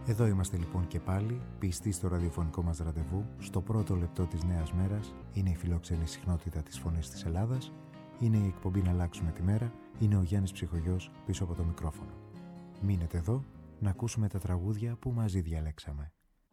Εδώ είμαστε λοιπόν και πάλι, πιστοί στο ραδιοφωνικό μας ραντεβού, στο πρώτο λεπτό της νέας μέρας. Είναι η φιλόξενη συχνότητα της Φωνής της Ελλάδας, είναι η εκπομπή «Να αλλάξουμε τη μέρα», είναι ο Γιάννης Ψυχογιός πίσω από το μικρόφωνο. Μείνετε εδώ να ακούσουμε τα τραγούδια που μαζί διαλέξαμε.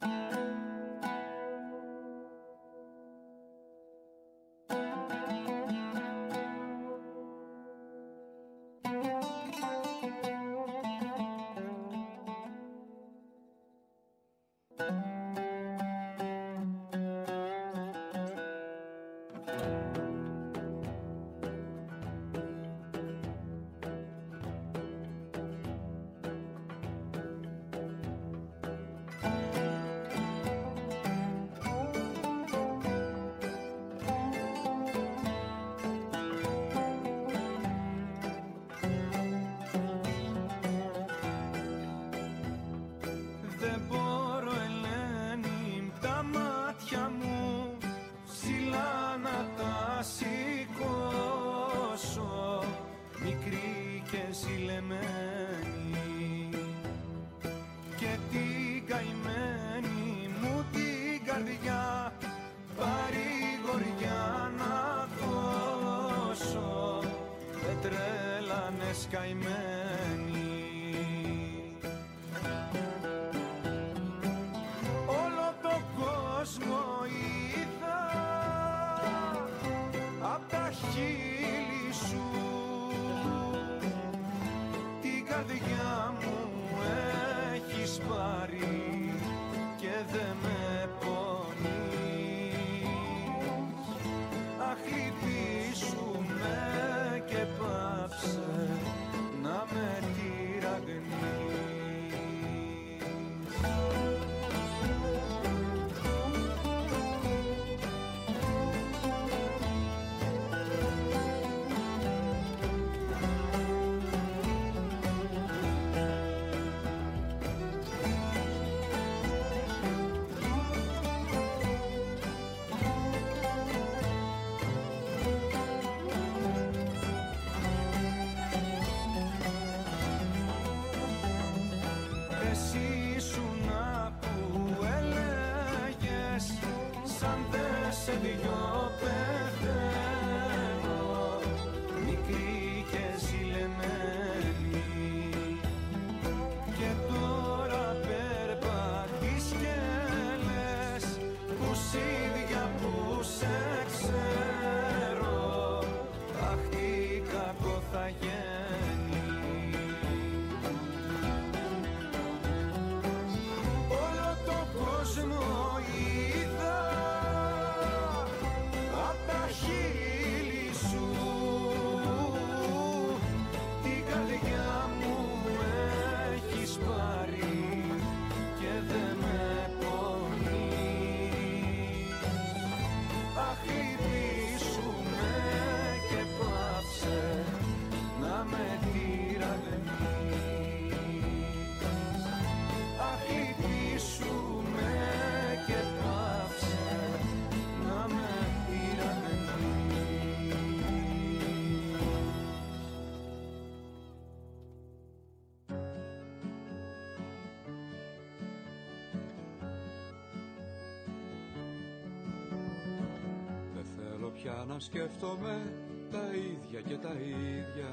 Να σκέφτομαι τα ίδια και τα ίδια,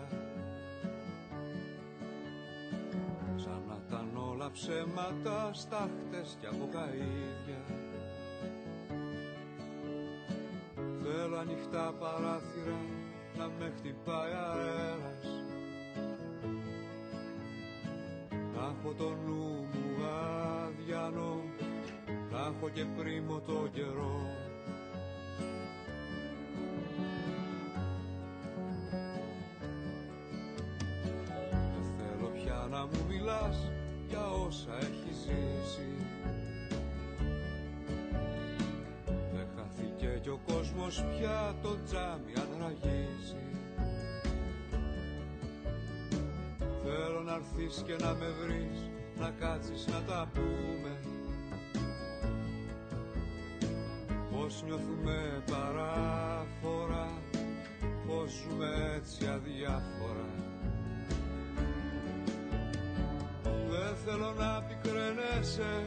σαν να ήταν όλα ψέματα, στάχτες και αποκαΐδια. Θέλω ανοιχτά παράθυρα να με χτυπάει αέρας, να έχω το νου μου αδιανό, να έχω και πρίμο το καιρό. Να μου μιλάς για όσα έχεις ζήσει, δεν χάθηκε κι ο κόσμος πια, το τζάμι αν ραγίζει. Θέλω να έρθεις και να με βρεις, να κάτσεις να τα πούμε, πως νιώθουμε παράφορα, πως ζούμε έτσι αδιάφορα. Δεν θέλω να πικραίνεσαι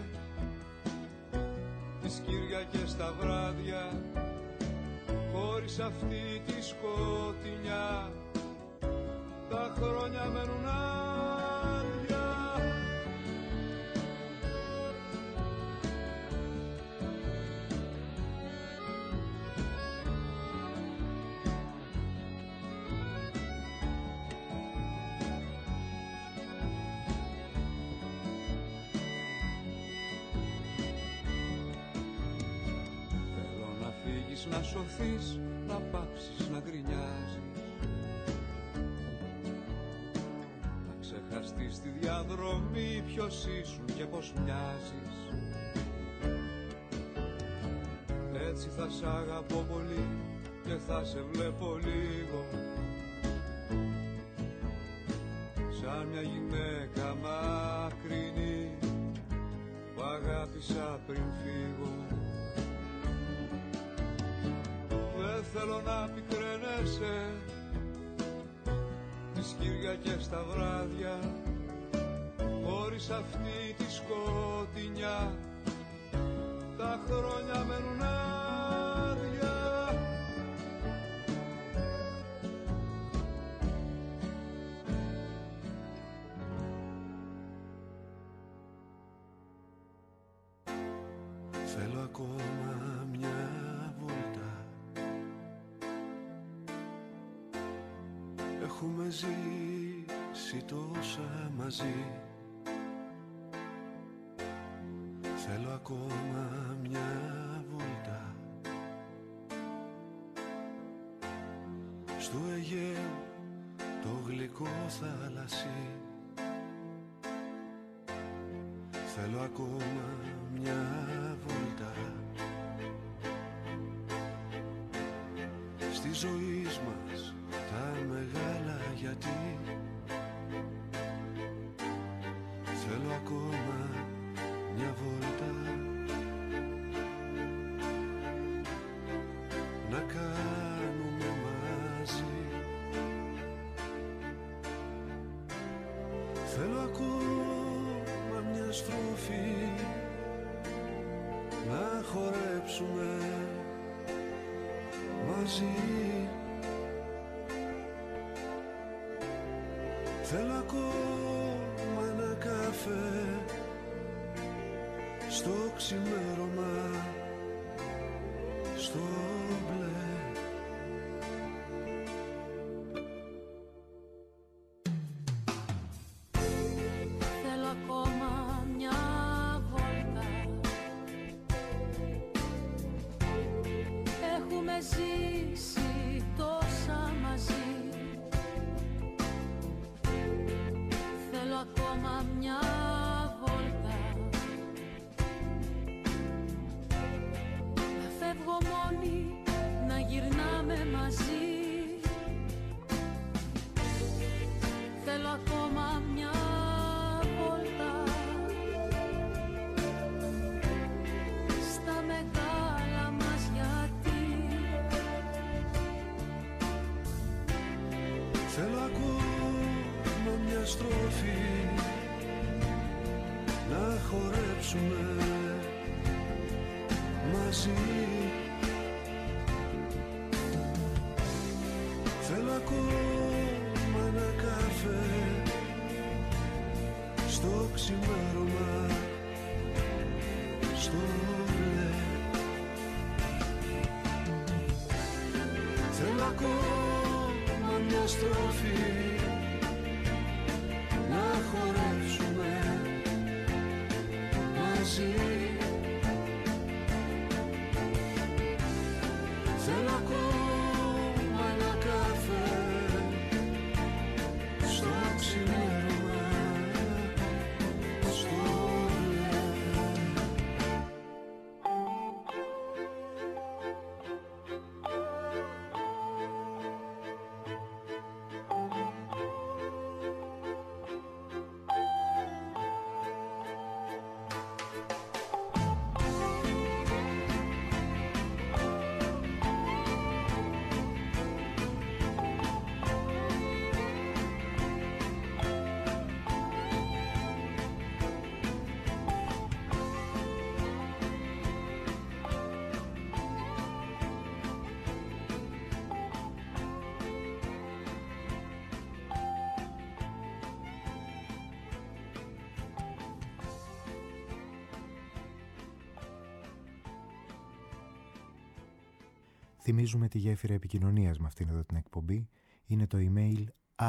τις Κυριακές τα βράδια, χωρίς αυτή τη σκοτεινιά τα χρόνια μένουν άδεια. Να σωθείς, να πάψεις να γκρινιάζεις, να ξεχαστείς τη διαδρομή ποιος ήσουν και πως μοιάζεις. Έτσι θα σ' αγαπώ πολύ και θα σε βλέπω λίγο, σαν μια γυναίκα μακρινή που αγάπησα πριν φύγω. Δεν θέλω να πικραίνεσαι τις Κυριακές τα βράδια, χωρίς αυτή τη σκοτεινιά τα χρόνια μένουν άδεια. Θέλω ακόμα μια βόλτα, έχουμε ζήσει τόσα μαζί. Θέλω ακόμα μια βόλτα στο Αιγαίο το γλυκό θάλασσι. Θέλω ακόμα μια βόλτα στη ζωή μας τα μεγάλα γιατί. Θέλω ακόμα μια βόλτα να κάνουμε μαζί. Θέλω ακόμα μια στροφή να χορέψουμε μαζί. Θέλω ακόμα ένα καφέ στο ξημέρωμα, στο μπλε. Θέλω ακόμα μια βόλτα, έχουμε ζήσει τόσα μαζί. Θέλω ακόμα μια βόλτα, να φεύγω μόνη, να γυρνάμε μαζί. Θέλω ακόμα μια βόλτα στα μεγάλα μας γιατί. Θέλω ακόμα μια στροφή να χορέψουμε μαζί. Θέλω ακόμα ένα καφέ στο ξημέρωμα, στο μπλε. Θέλω ακόμα μια στροφή να χορέψουμε μαζί. Θέλω ακόμα ένα καφέ στο ξημέρωμα, στο μπλε. Θυμίζουμε τη γέφυρα επικοινωνίας με αυτήν εδώ την εκπομπή. Είναι το email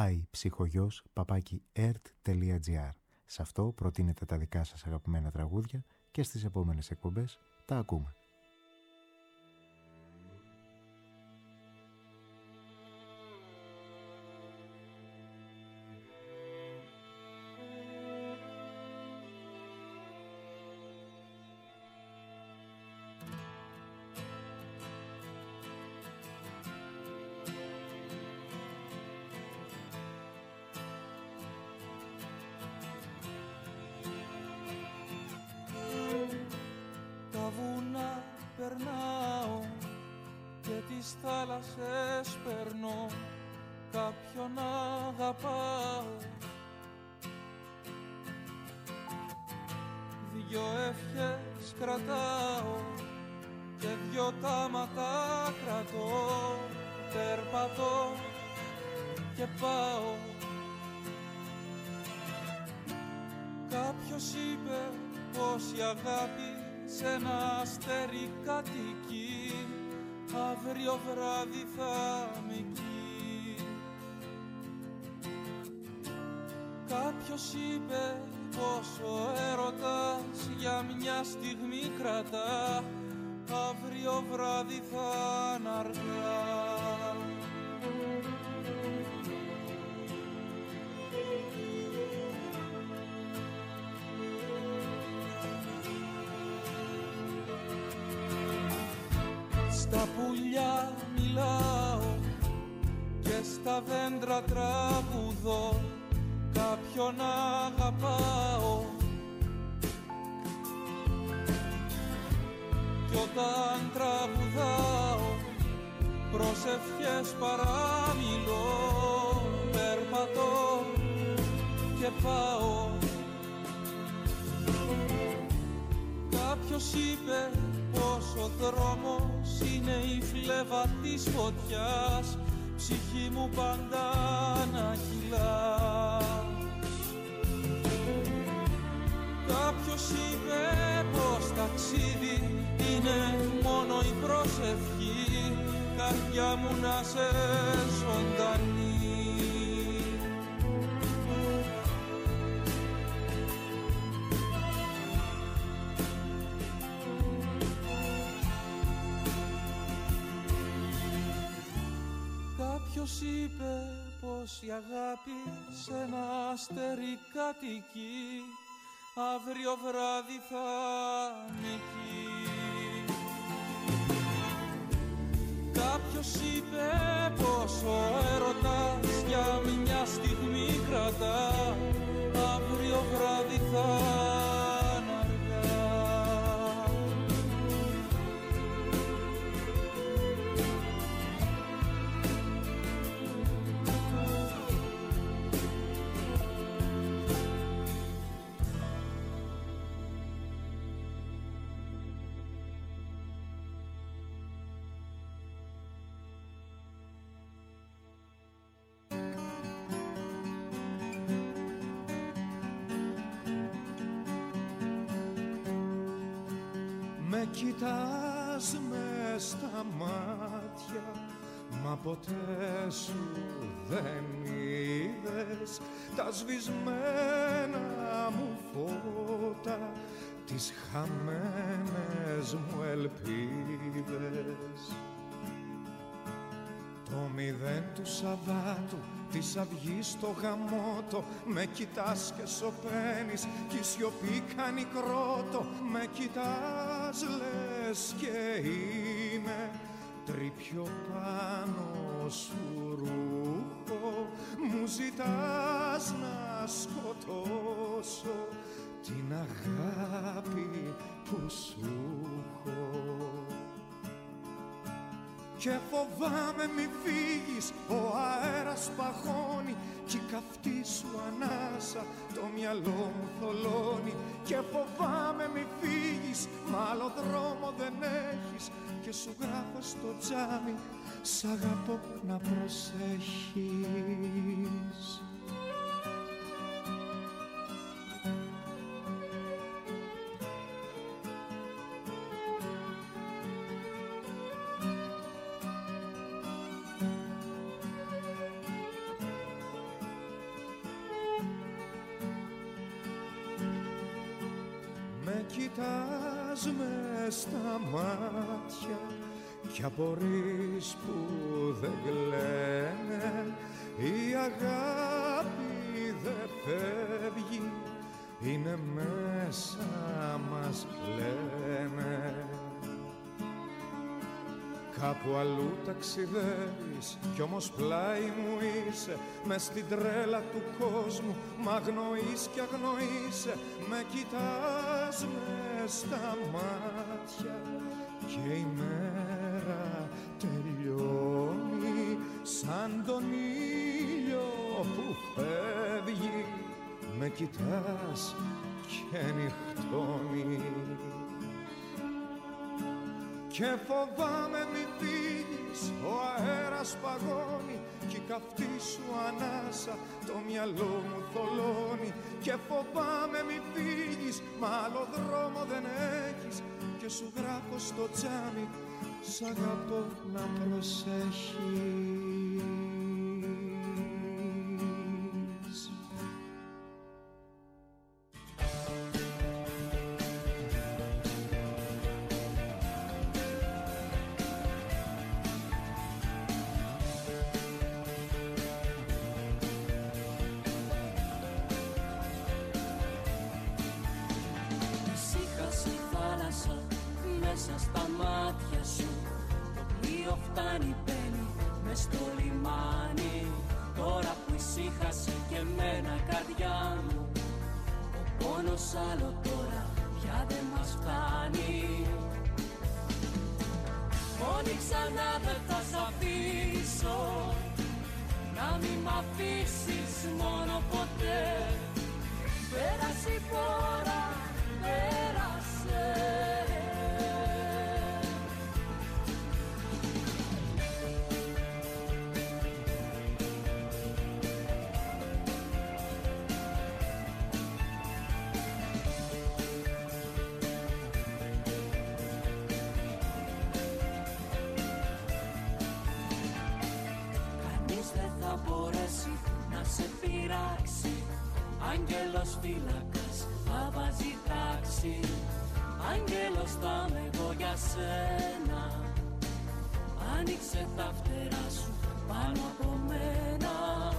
iPsychogos@ert.gr. Σε αυτό προτείνετε τα δικά σας αγαπημένα τραγούδια και στις επόμενες εκπομπές τα ακούμε. περνάω και τις θάλασσες περνώ, κάποιον αγαπάω. Δυο ευχές κρατάω και δυο τάματα κρατώ, περπατώ και πάω. Κάποιος είπε πως η αγάπη σ' ένα αστέρι κατοικεί, αύριο βράδυ θα είμαι εκεί. Κάποιος είπε πως ο έρωτας για μια στιγμή κρατά, αύριο βράδυ θα είναι αργά. Στα πουλιά μιλάω και στα δέντρα τραγουδώ, κάποιον αγαπάω. Κι όταν τραγουδάω προσευχές παραμιλώ, περπατώ και πάω. Κάποιος είπε πως ο δρόμος είναι η φλέβα της φωτιάς, ψυχή μου πάντα να κυλά. Κάποιος είπε πως ταξίδι είναι μόνο η προσευχή, καρδιά μου να σε ζωντανή. Κάποιος είπε πως η αγάπη σ' ένα αστέρι κατοικεί, αύριο βράδυ θα είμαι εκεί. Κάποιος είπε πως ο έρωτας για μια στιγμή κρατά, αύριο βράδυ θα είναι αργά. Με κοιτάς μες στα μάτια, μα ποτέ σου δεν είδες τα σβησμένα μου φώτα, τις χαμένες μου ελπίδες. Το μηδέν του Σαββάτου, της αυγής στο γαμότο, με κοιτάς και σωπαίνεις κι η σιωπή κάνει κρότο. Με κοιτάς λες και είμαι τρίπιο πάνω σου ρούχο, μου ζητάς να σκοτώσω την αγάπη που σου έχω. Και φοβάμαι μη φύγεις, ο αέρας παγώνει κι η καυτή σου ανάσα το μυαλό μου θολώνει. Και φοβάμαι μη φύγεις, μ' άλλο δρόμο δεν έχεις, και σου γράφω στο τζάμι σ' αγαπώ να προσέχεις. με κοιτάς μες στα μάτια κι απορείς που δεν κλαίνε, η αγάπη δεν φεύγει, είναι μέσα μας λένε. Κάπου αλλού ταξιδεύεις κι όμως πλάι μου είσαι, μες στην τρέλα του κόσμου μ' αγνοείς κι αγνοείσαι, με κοιτάς μες στα μάτια και η μέρα τελειώνει σαν τον ήλιο που φεύγει, με κοιτάς και νυχτώνει. Και φοβάμαι μη φύγεις, ο αέρας παγώνει κι η καυτή σου ανάσα το μυαλό μου θολώνει. Και φοβάμαι μη φύγεις, μα άλλο δρόμο δεν έχεις και σου γράφω στο τζάμι, σ' αγαπώ να προσέχεις. Άγγελος φύλακας θα βάζει τάξη, άγγελος θα είμαι εγώ για σένα. Άνοιξε τα φτερά σου πάνω από μένα.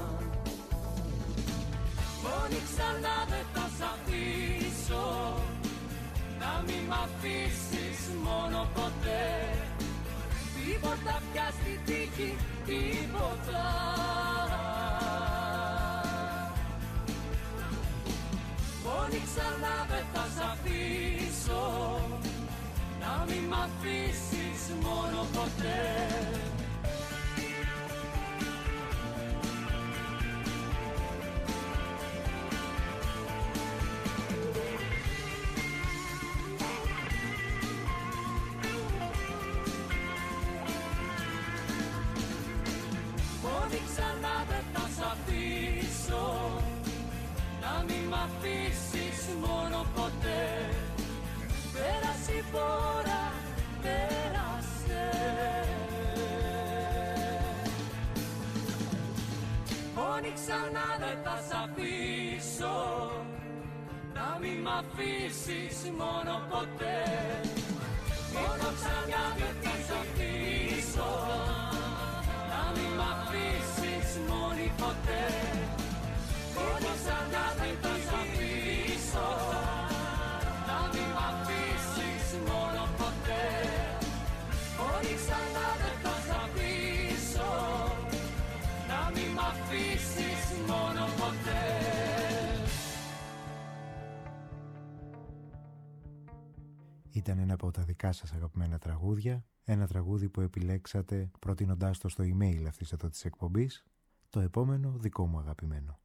Μόνη ξανά δεν θα σ' αφήσω, να μην μ' αφήσεις μόνο ποτέ. Τίποτα πια στη τύχη, τίποτα. Μόνη ξανά δεν θα σ' αφήσω, να μην μ' αφήσεις μόνο ποτέ. Μόνη ξανά δεν θα σ' αφήσω, να μην μ' αφήσεις μόνο ποτέ. Πέρασε η φορά, πέρασε. Μόνη ξανά δεν θα σ' αφήσω, να μην μ' αφήσεις μόνο ποτέ. Μόνο ξανά δεν θα σ' αφήσω, να μην μ' αφήσεις μόνη ποτέ. Μόνο ξανά δεν θα σ' αφήσω, να μην μ' αφήσεις μόνο ποτέ. Μόνο ξανά δεν θα σ' αφήσω, να μην μ' αφήσεις μόνο ποτέ. Ήταν ένα από τα δικά σας αγαπημένα τραγούδια, ένα τραγούδι που επιλέξατε προτείνοντάς το στο email αυτής εδώ της εκπομπής, το επόμενο δικό μου αγαπημένο.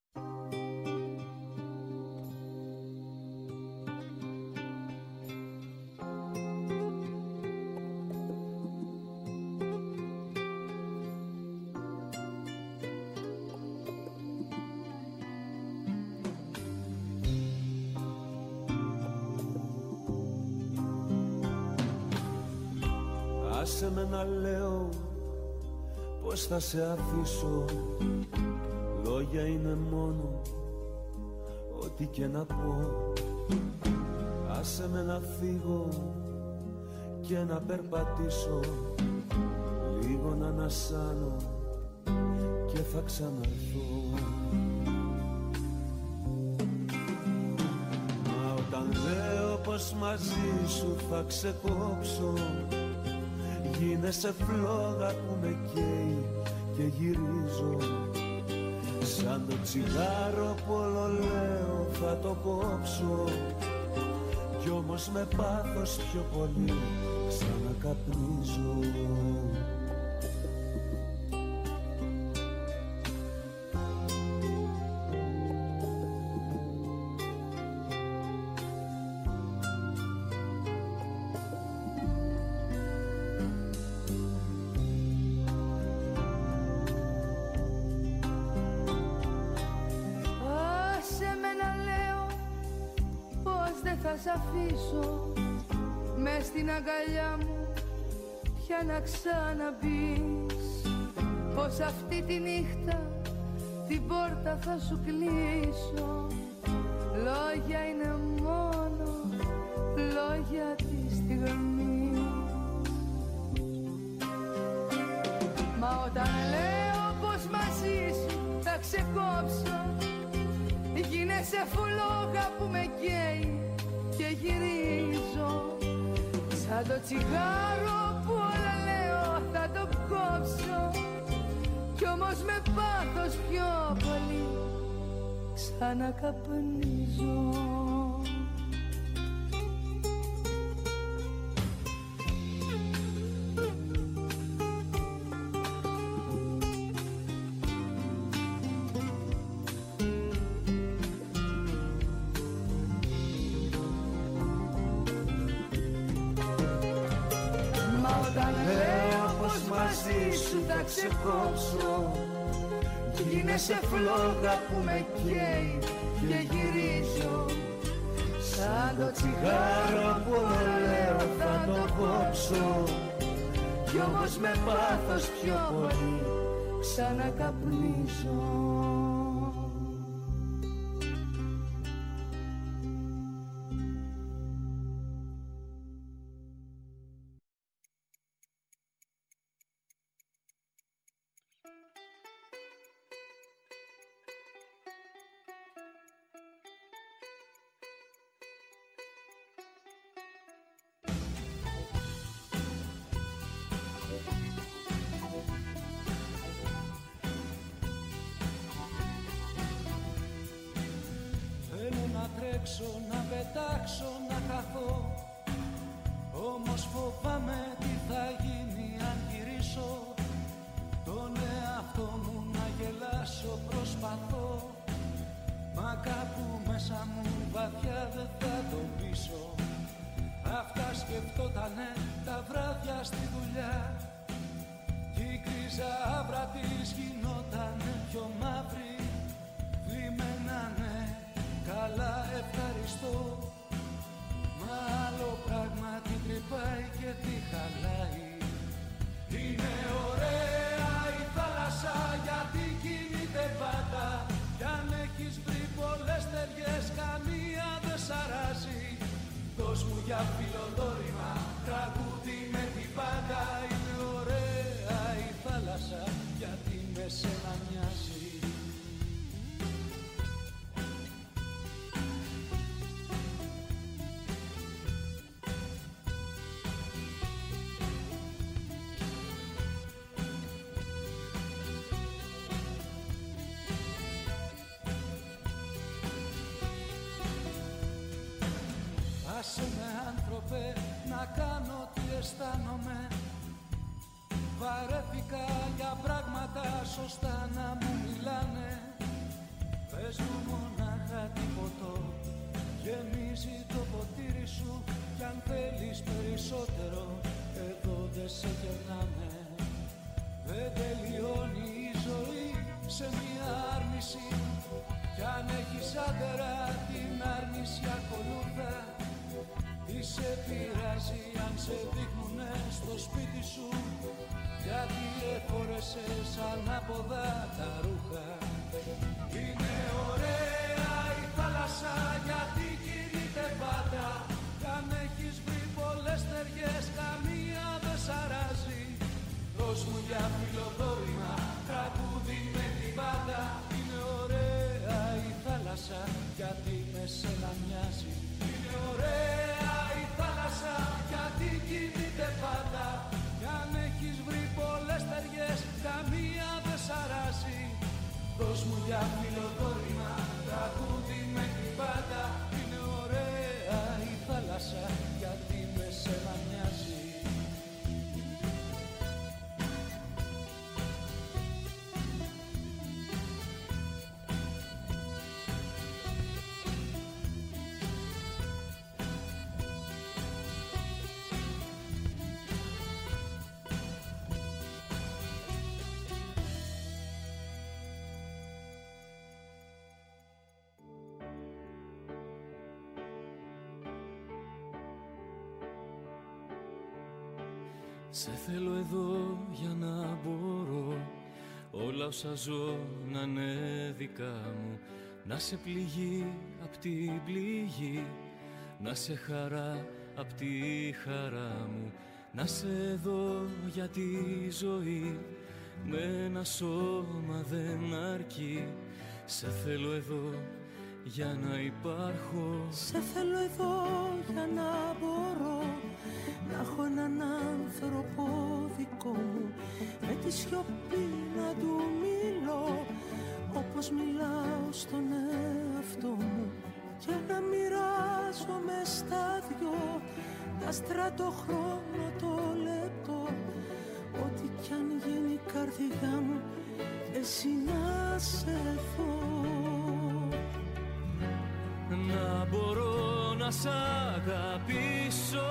Άσε με να λέω πως θα σε αφήσω. Λόγια είναι μόνο ό,τι και να πω. να φύγω και να περπατήσω, λίγο να ανασάνω και θα ξαναρθώ. Μα όταν λέω πως μαζί σου θα ξεκόψω, γίνεσαι φλόγα που με καίει και γυρίζω. Σαν το τσιγάρο που όλο λέω θα το κόψω, κι όμως με πάθος πιο πολύ ξανακαπνίζω. Μες στην αγκαλιά μου πια να ξαναμπείς, πως αυτή τη νύχτα την πόρτα θα σου κλείσω. Λόγια είναι μόνο λόγια της στιγμής. Μα όταν λέω πως μαζί σου θα ξεκόψω, γίνεσαι φλόγα που με καίει και γυρίζω. Σαν το τσιγάρο που όλα λέω θα το κόψω, κι όμως με πάθος πιο πολύ ξανακαπνίζω. Θα ξεκόψω, γίνεσαι φλόγα που με καίει και γυρίζω. Σαν το τσιγάρο που λέω θα το κόψω, κι όμως με πάθος πιο πολύ ξανακαπνίζω. Να πετάξω, να χαθώ, όμως φοβάμαι τι θα γίνει αν γυρίσω. Τον εαυτό μου να γελάσω προσπαθώ, μα κάπου μέσα μου βαθιά δεν θα το πείσω. Αυτά σκεφτότανε τα βράδια στη δουλειά, κι η γκρίζα άβρα της γινότανε πιο μαύρη. Θλιμμένανε, καλά ευχαριστώ, μα άλλο πράγμα την τρυπάει και τη χαλάει. Είναι ωραία η θάλασσα γιατί κινείται πάντα, κι αν έχεις βρει πολλές ταιριές καμία δεν σ' αράζει. Δώσ' μου για φιλοδόρημα τραγούδι με την πάντα. Είναι ωραία η θάλασσα γιατί με σένα μοιάζει. Άσε με άνθρωπε να κάνω τι αισθάνομαι. Βαρέθηκα για πράγματα σωστά να μου μιλάνε. Πες μου μονάχα τι ποτό γεμίζει το ποτήρι σου, κι αν θέλεις περισσότερο εδώ δεν σε κερνάμε. Δεν τελειώνει η ζωή σε μια άρνηση, κι αν έχεις άντερα την άρνηση ακολούθα. Τι σε πειράζει αν σε δείχνουνε στο σπίτι σου, γιατί εφόρεσες ανάποδα τα ρούχα. Είναι ωραία η θάλασσα γιατί κινείται πάντα, κι αν Δώσ' μου για φιλοδόρημα τραγούδι με την πάντα. Είναι ωραία η θάλασσα γιατί με σένα μοιάζει. Σε θέλω εδώ για να μπορώ όλα όσα ζω να είναι δικά μου. Να σε πληγή απ' την πληγή, να σε χαρά απ' τη χαρά μου. Να σε εδώ για τη ζωή, με ένα σώμα δεν αρκεί. Σε θέλω εδώ για να υπάρχω. Σε θέλω εδώ για να μπορώ να έχω έναν άνθρωπο δικό μου, με τη σιωπή να του μιλώ όπως μιλάω στον εαυτό μου, και να μοιράζομαι στα δυο τα στρατοχρόνο το λεπτό. Ό,τι κι αν γίνει η καρδιά μου, εσύ να σε δω. Να μπορώ να σ' αγαπήσω,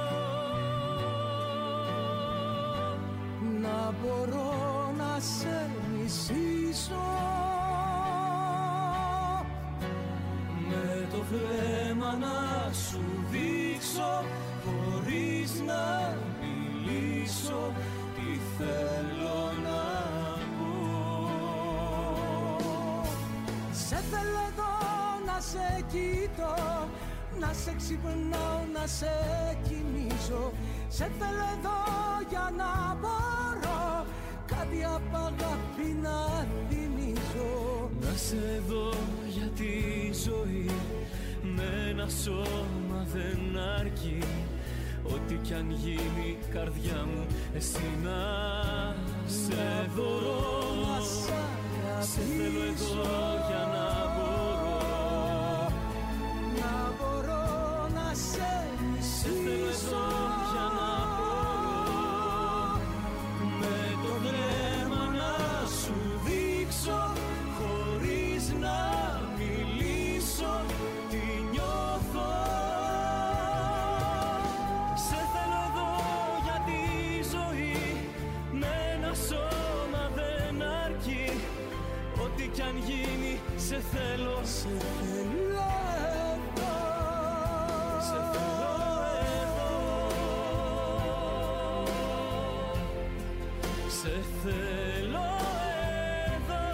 να μπορώ να σε μισήσω, με το βλέμμα να σου δείξω, χωρίς να μιλήσω, τι θέλω να πω. Σε θέλω εδώ να σε κοιτώ, να σε ξυπνάω, να σε κοιμήσω. Σε θέλω εδώ για να μπορώ κάτι απ' αγάπη να θυμίζω. Να σε δω για τη ζωή, με ένα σώμα δεν αρκεί. Ό,τι κι αν γίνει η καρδιά μου, εσύ να σε δω. Σε θέλω εδώ για να μπορώ, να μπορώ να σε μισήσω. σε θέλω εδώ για να μπορώ, με το βλέμμα να σου δείξω, χωρίς να μιλήσω, τι νιώθω. Σε θέλω εδώ για τη ζωή, με ένα σώμα δεν αρκεί. Ό,τι κι αν γίνει, σε θέλω, σε θέλω εδώ, σε θέλω εδώ, σε θέλω εδώ.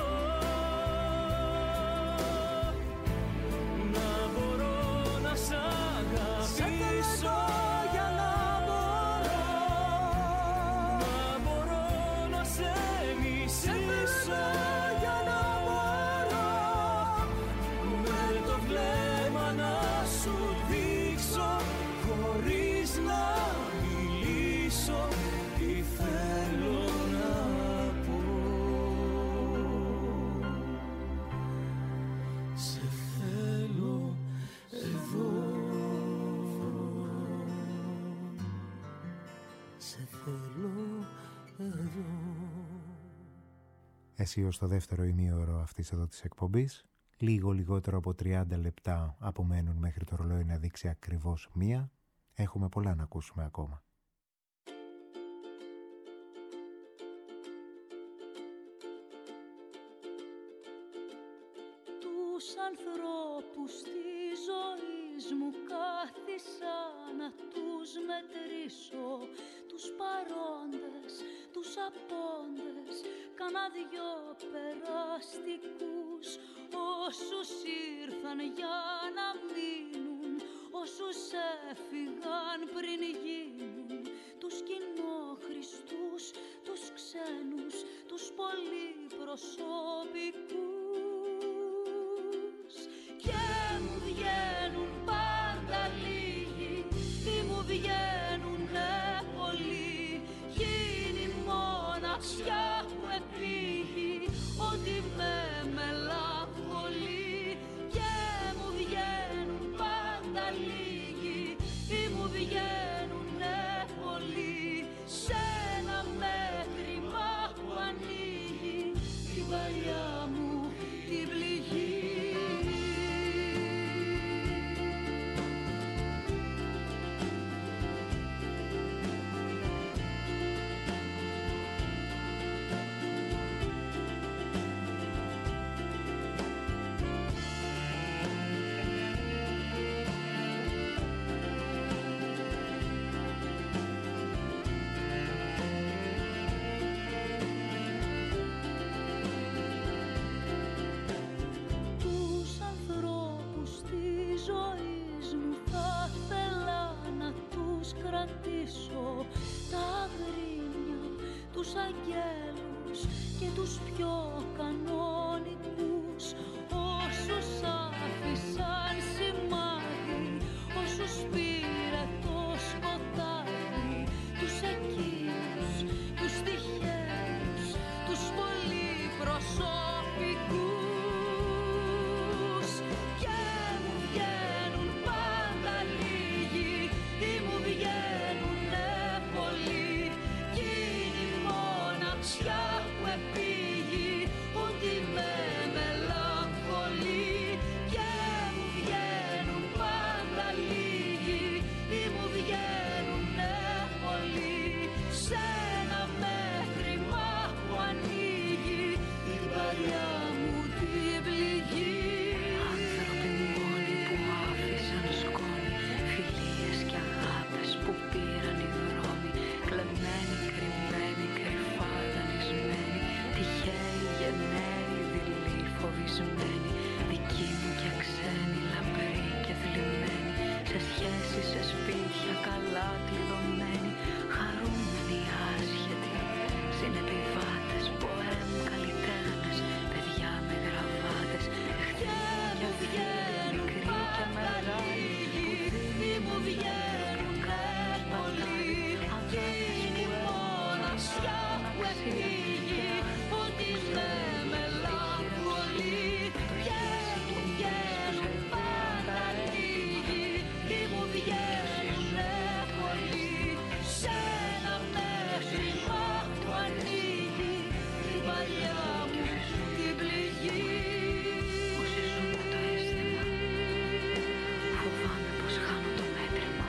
Να μπορώ να σ' αγαπήσω, για να μπορώ, να μπορώ να σε μισήσω, για να μπορώ, με το βλέμμα να σου δείξω, χωρίς να μιλήσω, τι θέλω να πω. Σε θέλω εδώ, σε θέλω εδώ. Εσύ ως το δεύτερο ημίωρο αυτής εδώ της εκπομπής. Λίγο λιγότερο από 30 λεπτά απομένουν μέχρι το ρολόι να δείξει ακριβώς 1. Έχουμε πολλά να ακούσουμε ακόμα. Τους ανθρώπους της ζωής μου κάθισα να τους μετρήσω, τους παρόντες, τους απόντες, κάνα δυο περαστικούς, όσους ήρθαν για να μείνουν, όσους έφυγαν πριν γίνουν, τους κοινόχρηστους, τους ξένους, τους πολυπροσωπικούς. Και μου βγαίνουν πάντα λίγοι, τι μου βγαίνουνε πολλοί, γίνει μοναξιά που επήγει, ότι με μελά μου βγαίνουνε πολλοί σε ένα μέτρημα που ανοίγει την παλιά μου την πληγή. Τα γρίνια, τους αγγέλους και τους πιο κανονικούς, όσους άφησαν σημάδι, όσους πήρε το σκοτάδι, τους εκείνους, τους τυχαίους, τους πολυπροσωπικούς. Και μου βγαίνουν πάντα λίγοι, τι μου βγαίνουν που επήγει, ότι με μελαγχολεί. Και μου βγαίνουν πάντα λίγοι, ή μου βγαίνουνε πολλοί σε ένα μέτρημα που ανοίγει την παλιά μου την πληγή. Άνθρωποι μόνοι που άφησαν σκόνη, φιλίες και αγάπες που πήραν οι δρόμοι, κλεμμένοι, κρυμμένοι, κρυφά δανεισμένοι, τυχαίοι, γενναίοι, δειλοί, φοβισμένοι, δικοί μου και ξένοι, λαμπροί και θλιμμένοι, σε σχέσεις, σε σπίτια καλά κλειδωμένοι, χαρούμενοι, άσχετοι, συνεπιβάτες, ποέμ, καλλιτέχνες, παιδιά με γραβάτες, εχθροί και φίλοι, μικροί και μεγάλοι, που μου βγαίνουν πολλοί, είναι η μοναξιά που επήγει, ότι με μελαγχολεί. Και μου βγαίνουν πάντα λίγοι, ή μου βγαίνουνε πολλοί σε ένα μέτρημα που ανοίγει την παλιά μου την πληγή. Όσοι ζουν με το αίσθημα, φοβάμαι πως χάνω το μέτρημα.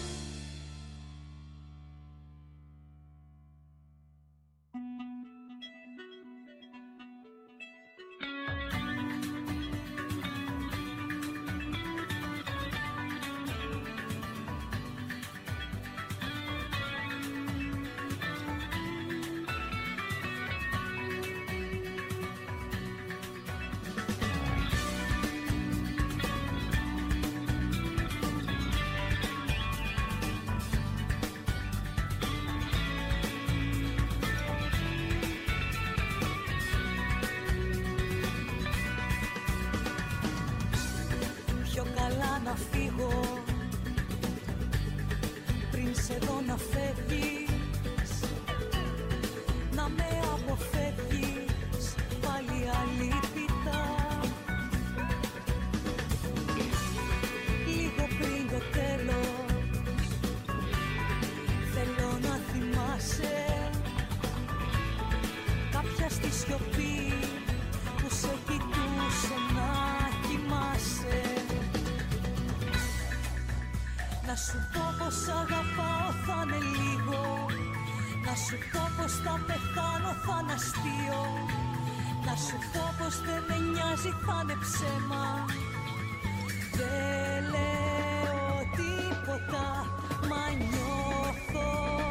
Πιο καλά να φύγω πριν σε δω να φεύγεις, να με αποφεύγεις πάλι αλήτητα. Λίγο πριν το τέλος θέλω να θυμάσαι κάποια στη σιωπή που σε κοιτούσε να κοιμάσαι. Να σου πω πως αγαπάω θα είναι λίγο, να σου πω πως θα πεθάνω θα είναι αστείο, να σου πω πως δεν με νοιάζει θα είναι ψέμα. Δεν λέω τίποτα μα νιώθω.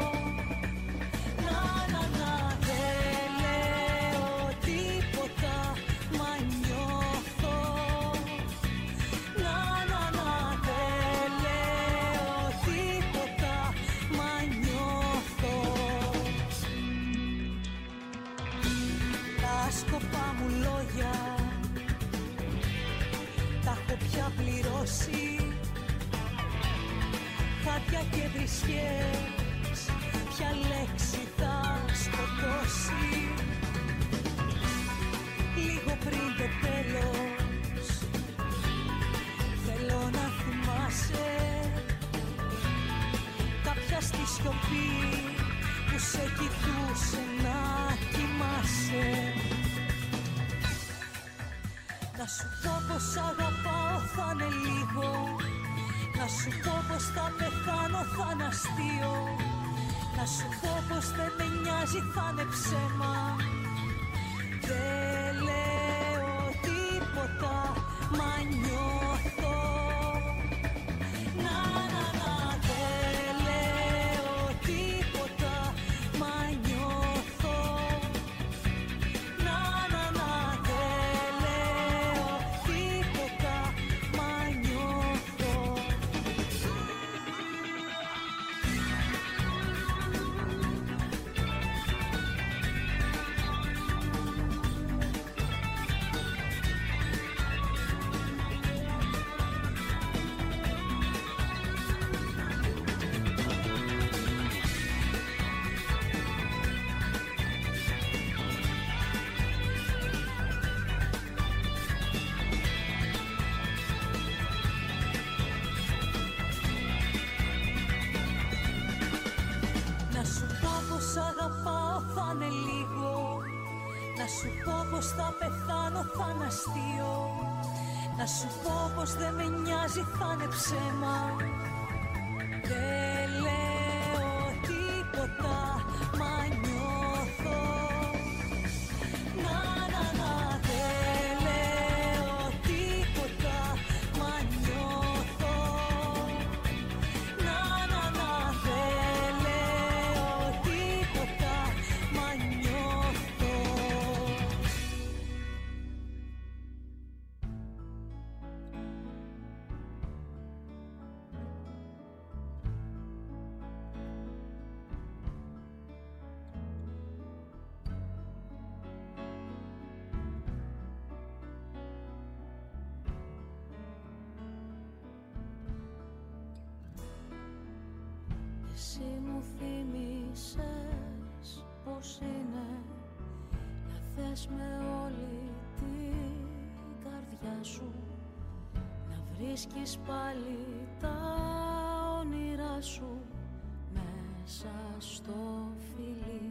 Δεν λέω τίποτα μα νιώθω. Δεν λέω τίποτα μα νιώθω. Τα σκοπά μου λόγια τα έχω πια πληρώσει, χάδια και βρισιές, ποια λέξη θα σκοτώσει. Λίγο πριν το τέλος θέλω να θυμάσαι σιωπή που σε κοιτούσε να κοιμάσαι. Να σου πω πως αγαπάω θα είναι λίγο, να σου πω πως θα πεθάνω θα είναι αστείο, να σου πω πως δεν με νοιάζει θα είναι ψέμα. Δεν λέω τίποτα, μα νιώθω. Να, να, να, δεν λέω τίποτα, μα νιώθω. Να, να, να, δεν λέω τίποτα, μα νιώθω. Θα πεθάνω θα είναι αστείο, να σου πω πως δεν με νοιάζει θα είναι ψέμα. Δεν λέω τίποτα, μα νιώθω. Να, να, να, δεν λέω τίποτα, μα νιώθω. Να, να, να, δεν λέω τίποτα, μα νιώθω. Εσύ μου θύμισες πως είναι να θες με όλη την καρδιά σου, να βρίσκεις πάλι τα όνειρά σου μέσα στο φιλί.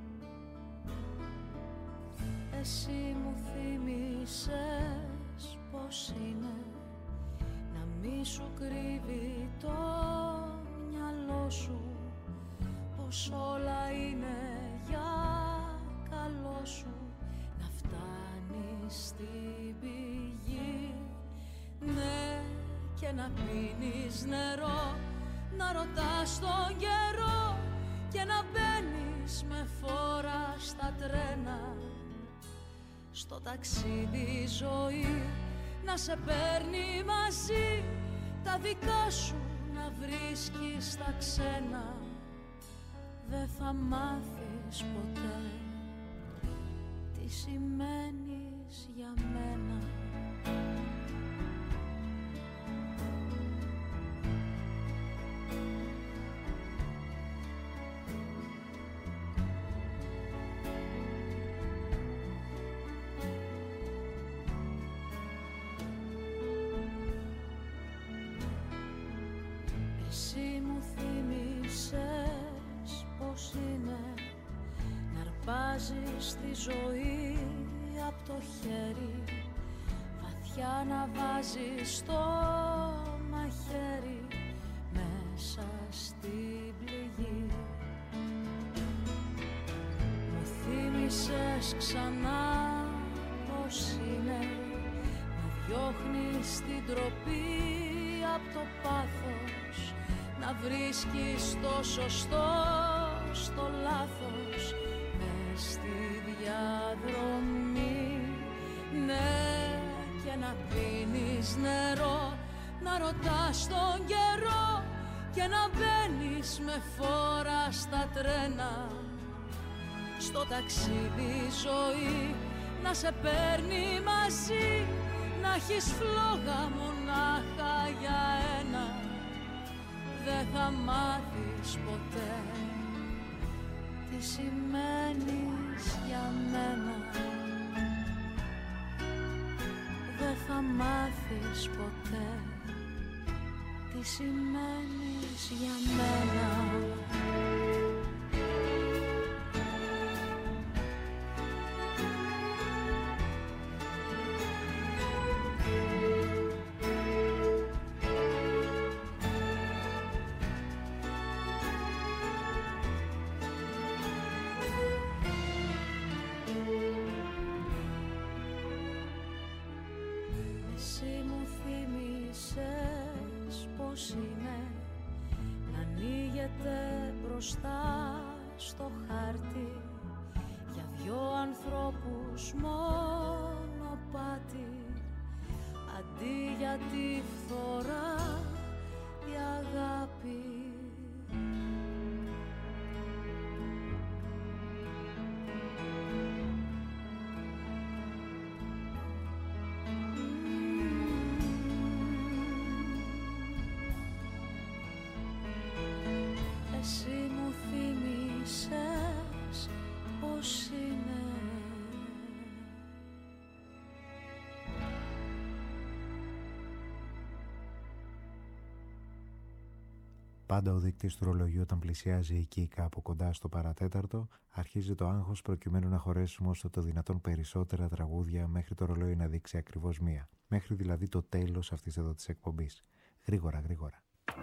Εσύ μου θύμισες πως είναι να μη σου κρύβει το μυαλό σου, πως όλα είναι για καλό σου, να φτάνεις στην πηγή. Ναι, και να πίνεις νερό, να ρωτάς τον καιρό και να μπαίνεις με φόρα στα τρένα. Στο ταξίδι ζωή να σε παίρνει μαζί, τα δικά σου να βρίσκεις στα ξένα. Δεν θα μάθεις ποτέ τι σημαίνεις για μένα. Εσύ μου θύμισες πως είναι να αρπάζεις τη ζωή απ' το χέρι, βαθιά να βάζεις το μαχαίρι μέσα στην πληγή. Μου θύμισες ξανά πως είναι να διώχνεις την τροπή απ' το πάθος, να βρίσκεις το σωστό στο λάθος μες στη διαδρομή. Ναι, και να πίνεις νερό, να ρωτάς τον καιρό και να μπαίνεις με φόρα στα τρένα. Στο ταξίδι ζωή να σε παίρνει μαζί, να έχεις φλόγα μονάχα για ένα. Δεν θα μάθεις ποτέ τι σημαίνεις για μένα. Δεν θα μάθεις ποτέ τι σημαίνεις για μένα. έρχεται μπροστά στο χάρτη για δυο ανθρώπους μονοπάτι, αντί για τη φθορά η αγάπη. Εσύ μου θύμισες πως είναι. Πάντα ο δείκτης του ρολογιού όταν πλησιάζει εκεί κάπου κοντά στο παρατέταρτο, αρχίζει το άγχος προκειμένου να χωρέσουμε όσο το δυνατόν περισσότερα τραγούδια μέχρι το ρολόι να δείξει ακριβώς μία. Μέχρι δηλαδή το τέλος αυτής εδώ της εκπομπής. Γρήγορα, γρήγορα.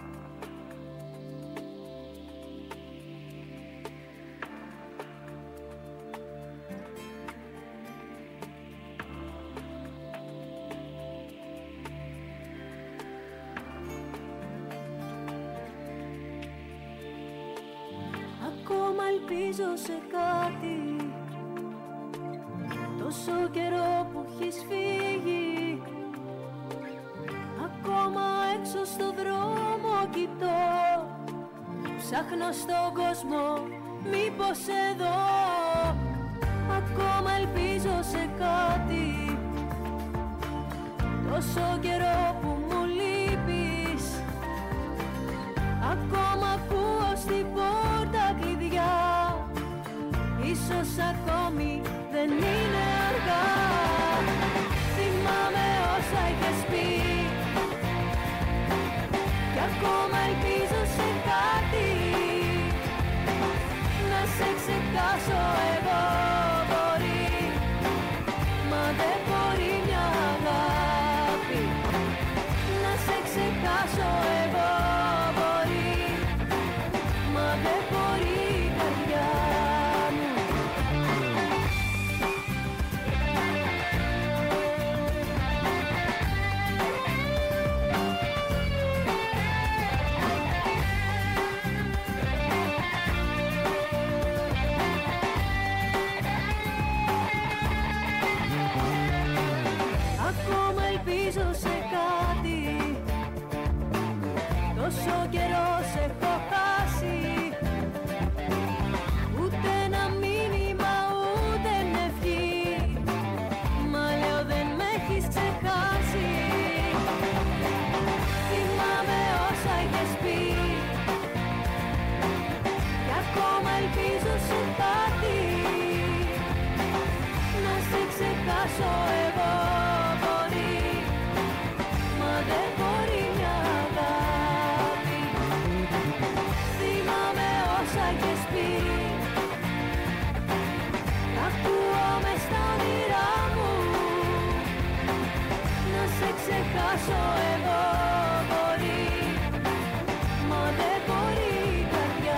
Ελπίζω σε κάτι, τόσο καιρό που έχεις φύγει. Ακόμα έξω στο δρόμο κοιτώ, ψάχνω στον κόσμο, μήπως εδώ. Ακόμα ελπίζω σε κάτι, τόσο καιρό που μου λείπεις. Ακόμα ακούω στην πόρτα κλειδιά, ίσως ακόμη δεν είναι αργά. Θυμάμαι όσα είχες πει κι ακόμα ελπίζω σε κάτι. Να σε ξεχάσω εγώ μπορεί, μα δεν μπορεί μια αγάπη. Να σε ξεχάσω εγώ μπορεί, μα δεν μπορεί η καρδιά. Ελπίζω σε κάτι, τόσο καιρό σε έχω χάσει. Ούτε ένα μήνυμα, ούτε ευχή, μα λέω δεν με έχεις ξεχάσει. Θυμάμαι όσα είχες πει κι ακόμα ελπίζω σε κάτι. Να σε ξεχάσω εγώ μπορεί, μα δεν μπορεί μια αγάπη. Θυμάμαι όσα έχεις πει, ακούω μες στα όνειρά μου. Να σε ξεχάσω εγώ μπορεί, μα δεν μπορεί η καρδιά.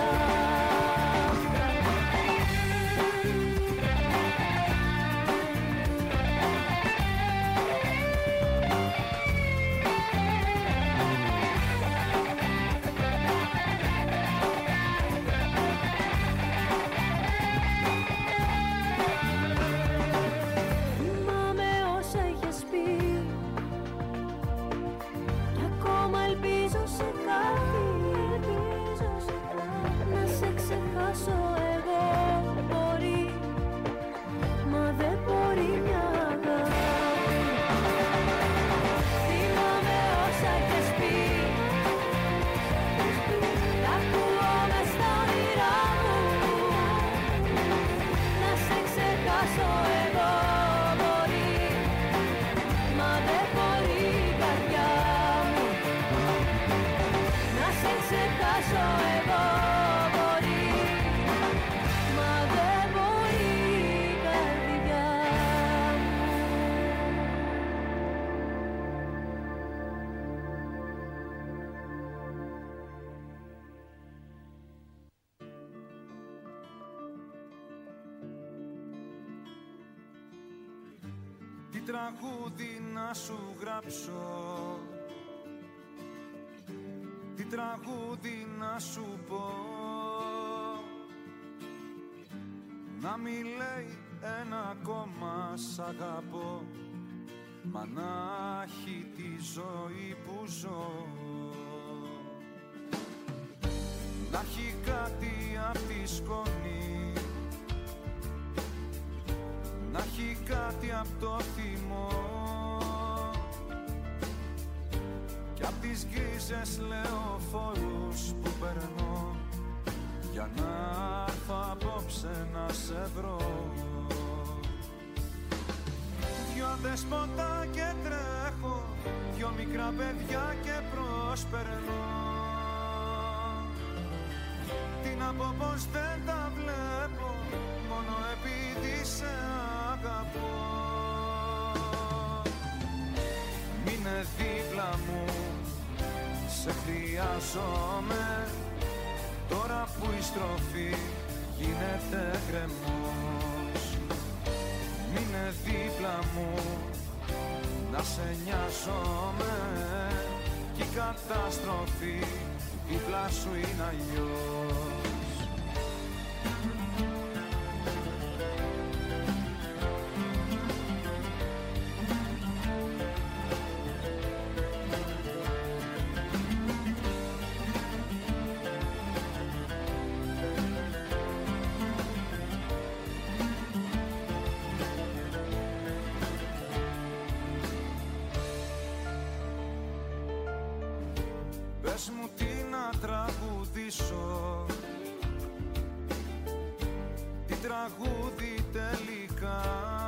Τι τραγούδι να σου γράψω, τι τραγούδι να σου πω, να μη λέει ένα ακόμα σ' αγαπώ, μα να έχει τη ζωή που ζω. Να έχει κάτι απ' τη σκόνη, να έχει κάτι απ' το θυμό κι απ' τις γκρίζες λεωφόρους που περνώ, για να έρθω απόψε να σε βρω. Δυο δεσποτά και τρέχω, δυο μικρά παιδιά και προσπερνώ. Τι να πω, πως δεν τα βλέπω, μόνο επειδή σε αγαπώ. Μείνε δίπλα μου, σε χρειάζομαι, τώρα που η στροφή γίνεται γκρεμός. Μείνε δίπλα μου, να σε νοιάζομαι, κι η καταστροφή δίπλα σου είναι αλλιώς. Πες μου τι να τραγουδήσω, τι τραγούδι τελικά,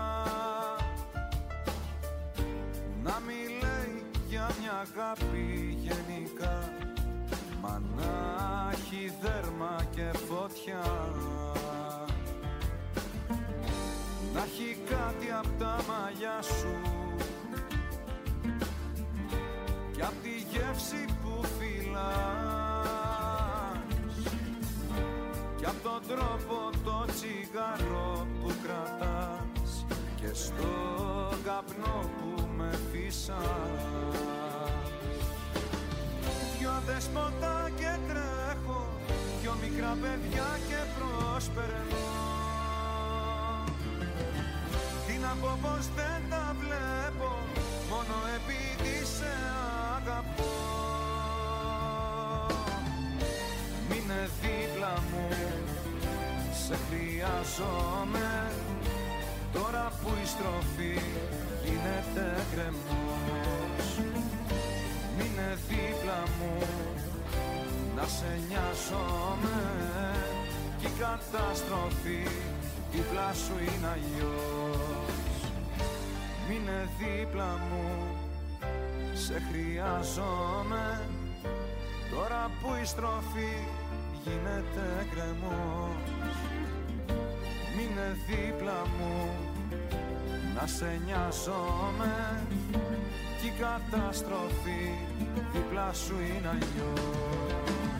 να μη λέει για μια αγάπη γενικά, μα να έχει δέρμα και φωτιά. Να έχει κάτι απ' τα μαλλιά σου κι απ' τη γεύση που φυλάς κι απ' τον τρόπο το τσιγάρο που κρατάς και στο καπνό που με φύσας. Δυο δεσποτά και τρέχω, δυο μικρά παιδιά και προσπερνώ. Τι να πω, πως δεν τα βλέπω, μόνο επειδή σε αγαπώ. Μείνε δίπλα μου, σε χρειάζομαι, τώρα που η στροφή γίνεται γκρεμός. Μείνε δίπλα μου, να σε νοιάζομαι, κι η καταστροφή δίπλα σου είναι αλλιώς. Μείνε δίπλα μου, σε χρειάζομαι, τώρα που η στροφή γίνεται γκρεμός. Μείνε δίπλα μου, να σε νοιάζομαι, κι η καταστροφή δίπλα σου είναι αλλιώς.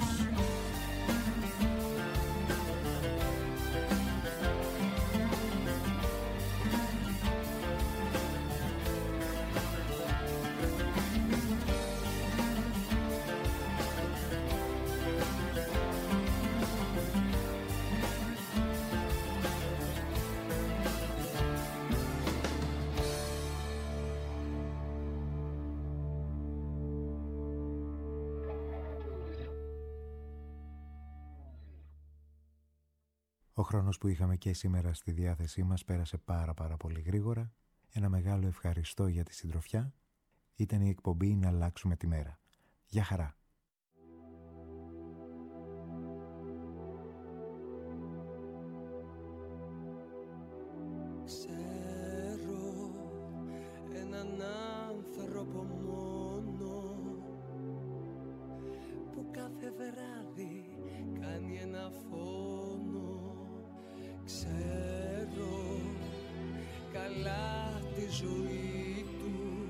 Ο χρόνος που είχαμε και σήμερα στη διάθεσή μας πέρασε πάρα πολύ γρήγορα. Ένα μεγάλο ευχαριστώ για τη συντροφιά. Ήταν η εκπομπή «Να αλλάξουμε τη μέρα». Γεια χαρά. Ξέρω έναν άνθρωπο μόνο που κάθε βράδυ κάνει ένα φόνο. Ξέρω καλά τη ζωή του,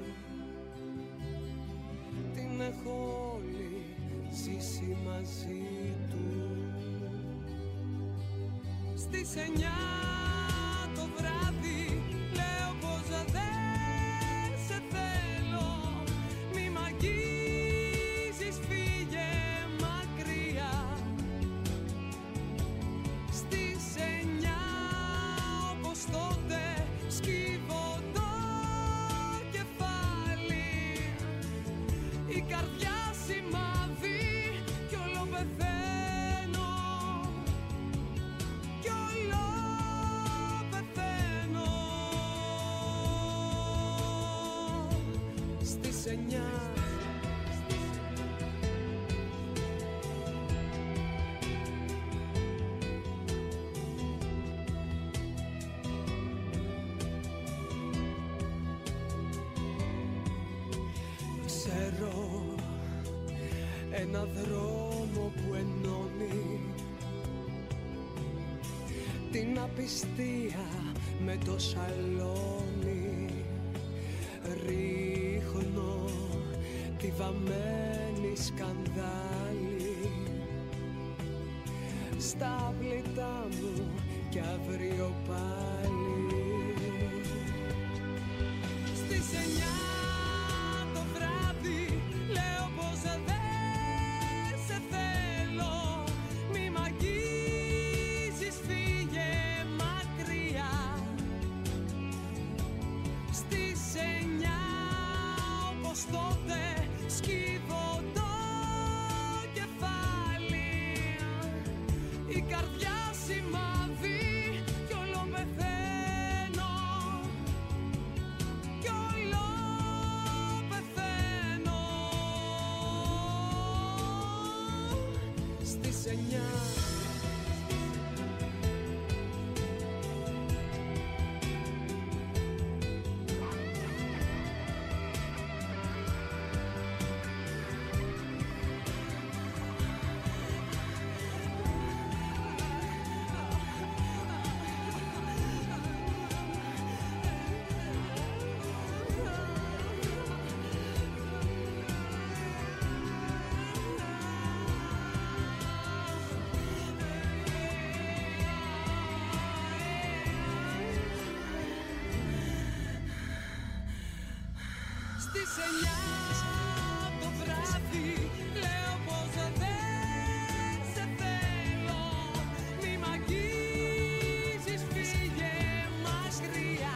την έχω όλη ζήσει μαζί του. Στις 9 το βράδυ λέω πως δεν σε θέλω, μη μ' αγγίζεις, φύγε μακριά. Στις 9 ένα δρόμο που ενώνει την απιστία με το σαλόνι. Ρίχνω τη βαμμένη σκανδάλη στα πλήτα μου κι αύριο πάλι. Στις 9 το βράδυ λέω πως δεν σε θέλω. Μη μ' αγγίζεις, φύγε μακριά. Στις 9 όπως τότε σκύβω το κεφάλι. Η καρδιά σημαδεί κι όλο πεθαίνω. Κι όλο πεθαίνω. Στις 9 το βράδυ λέω πως δεν σε θέλω. Μη μ' αγγίζεις, φύγε μακριά.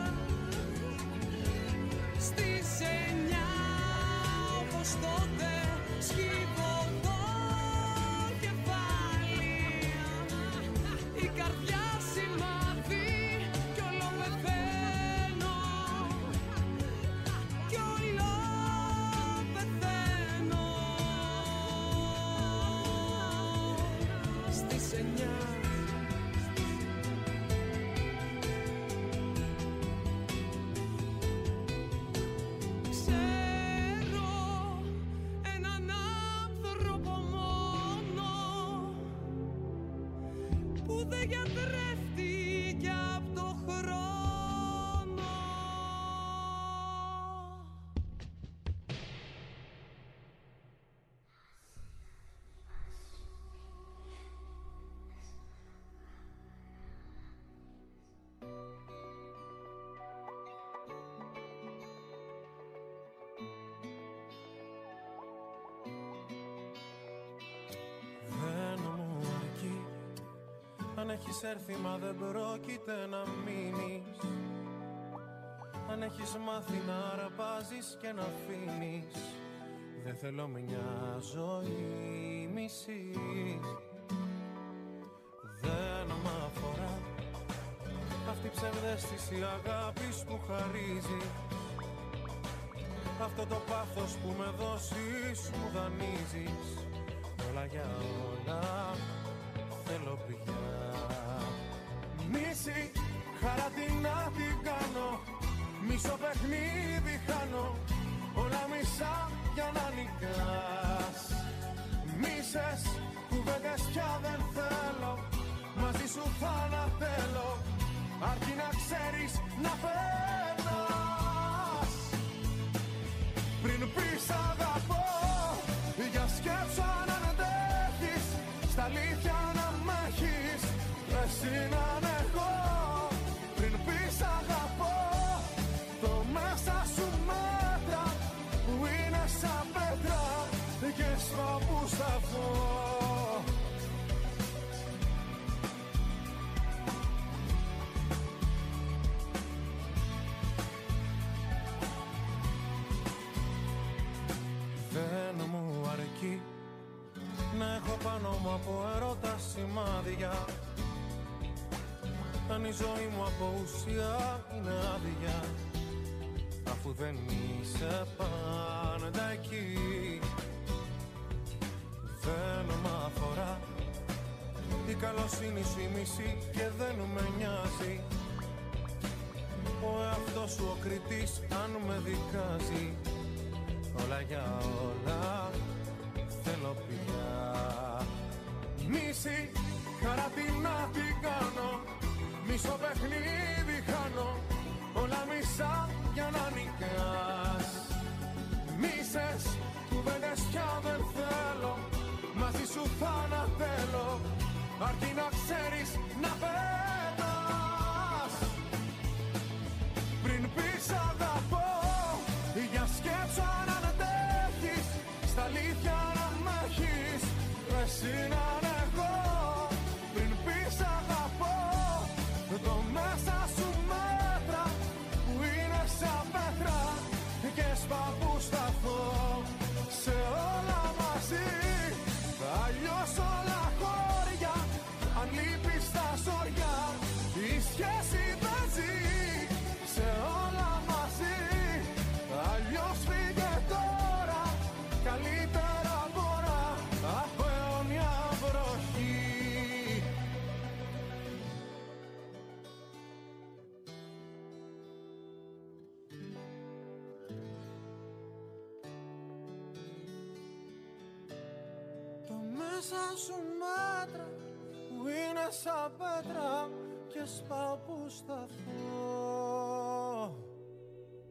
Στις 9 όπως τότε σκύβω το κεφάλι. Η καρδιά σημαδεί κι όλο πεθαίνω. Κι όλο πεθαίνω. Στις 9 ξέρω έναν άνθρωπο μόνο που δεν γιατρεύτηκε απ' το χρόνο. Δεν μου αρκεί αν έχεις έρθει μα δεν πρόκειται να μείνεις. Αν έχεις μάθει να αρπάζεις και να αφήνεις. Δεν θέλω μια ζωή μισή. Δεν μ' αφορά αυτή η ψευδαίσθηση αγάπης που χαρίζει. Αυτό το πάθος που με δώσεις μου δανείζεις. Όλα για όλα θέλω πια. Μίση, χαρά τι να την κάνω. Μισό παιχνίδι χάνω. Όλα μισά για να νικάς. Μίσες, κουβέντες πια δεν θέλω. Μαζί σου θα ανατέλω. Αρκεί να ξέρεις να περνάς. Πριν πεις αγαπώ, για σκέψου αν αντέχεις. Στα αλήθεια να μ' έχεις, εσύ να ανέχω. Πριν πεις αγαπώ, το μέσα σου μέτρα που είναι σαν πέτρα και στο που σταθώ. Δεν μου αρκεί να έχω πάνω μου από ερώτα σημάδια. Αν η ζωή μου από ουσία είναι άδεια, αφού δεν είσαι πάντα εκεί. Δεν μ' αφορά η καλοσύνη σου η μισή και δεν με νοιάζει. Ο εαυτός σου ο κριτής αν με δικάζει. Όλα για όλα θέλω πια. Μισή χαρά τι να την κάνω, μισό παιχνίδι χάνω, όλα μισά για να νικάς. Μίσες κουβέντες πια δεν θέλω, μαζί σου θα ανατέλω, αρκεί να ξέρεις να πέτας. Πριν πεις αγαπώ, για σκέψου αν αντέχεις, στα αλήθεια να μ' έχεις, εσύ να είναι εγώ. Πριν πεις αγαπώ, το μέσα σου μέτρα που είναι σαν πέτρα και σπάω που σταθώ σε όλα μαζί. Αλλιώς όλα χώρια, αν λείπεις τα ζωριά, η σχέση δεν ζει. Σε όλα μαζί, αλλιώς φύγε τώρα, καλύτερα μπορώ από αιώνια βροχή. Το μέσα σου μέτρα που είναι σαν πέτρα και σπάω που σταθώ